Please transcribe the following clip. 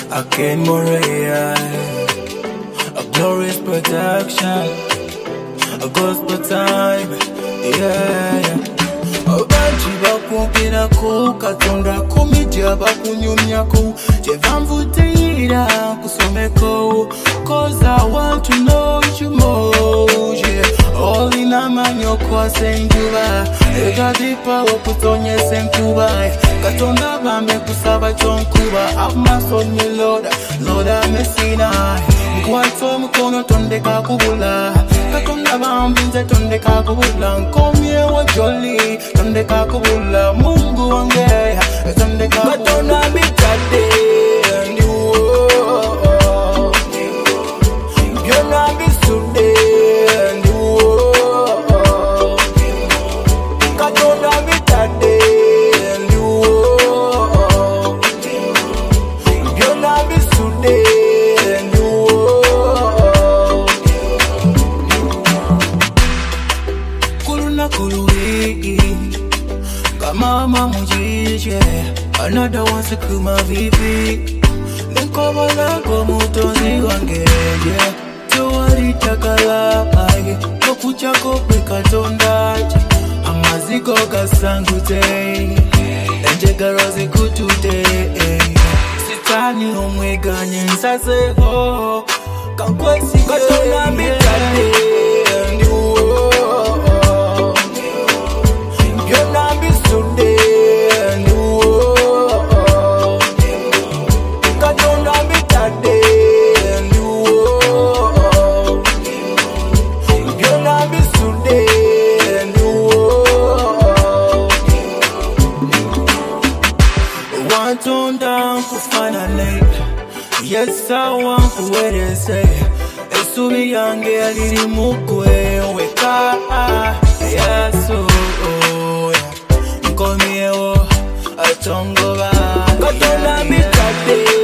I gain more AI, a glorious protection, a gospel time, yeah. Abanji bakumpira ku katonda kumidya bakunyumyako kyevamvutira kusomeko, cause I want to know you more, yeah. All in a man yokwase njuba ega dipa okutonyese nkuba katonda bambe kusaba chonkuba have mercy on me Lord, Lord amesina mkwato mkono tondeka kubula katonda bambe nze tondeka kubula nkomye wa jolly tondeka kubula Mungu wange tondeka kubula katonda bitade and you byona bisude and Mama mujije, another one to kuma vipi. Nkoba lango mutozi wange, yeah. Tuwari takala age, kokucha kope katondaje. Amaziko kasangute, enjegarozi kutute. Sitani omweganye nsase ho, kakwesi katona mitade. Turn down kufana late. Yes, I want to wait and say Esubi yange aliri mukwe weka yeah, so nkomi ewo atongoba katonda mitade